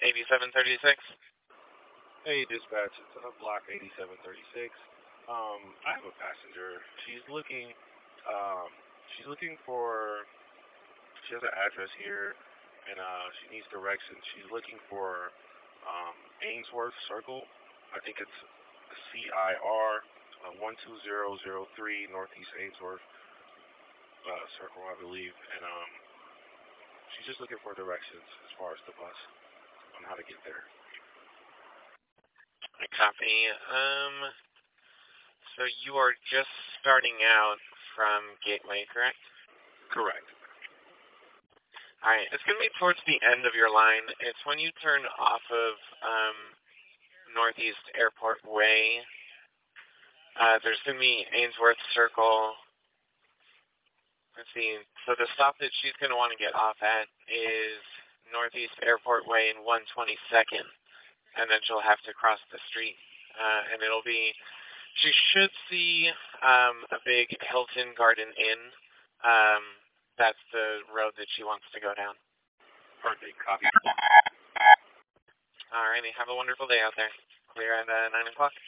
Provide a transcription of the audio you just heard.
8736. Hey, dispatch, it's block 8736. I have a passenger. Um, she's looking for, she has an address here, and she needs directions. She's looking for Ainsworth Circle. I think it's CIR 12003 Northeast Ainsworth Circle, I believe. And she's just looking for directions as far as the bus on how to get there. I copy. So you are just starting out from Gateway, correct? Correct. Alright, it's going to be towards the end of your line. It's when you turn off of Northeast Airport Way. There's going to be Ainsworth Circle. Let's see. So the stop that she's going to want to get off at is Northeast Airport Way in 122nd. And then she'll have to cross the street. And it'll be, she should see a big Hilton Garden Inn. That's the road that she wants to go down. Perfect. Copy. Alrighty, have a wonderful day out there. Clear at 9 o'clock.